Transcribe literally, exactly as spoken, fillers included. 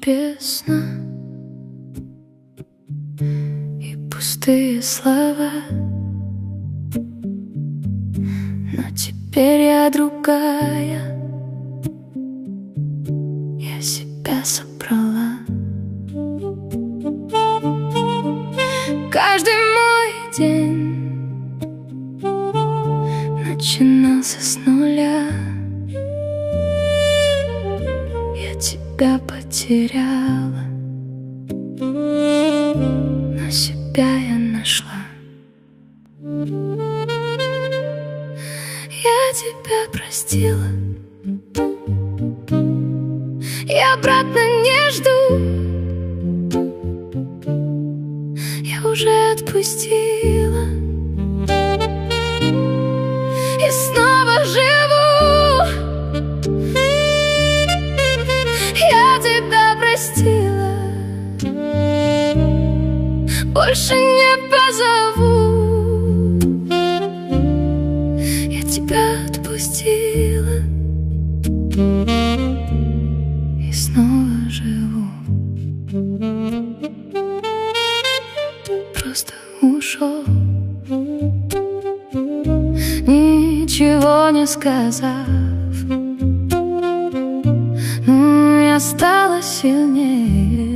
без сна и пустые слова. Но теперь я другая, я себя собрала. Каждый мой день начинался с нуля. Я тебя потеряла, но себя я нашла. Я тебя простила, я обратно не жду. Я уже отпустила и снова живу. Я тебя простила, больше не позову. Я тебя отпустила и снова живу. Просто ушел, ничего не сказав. Ну, я стала сильнее,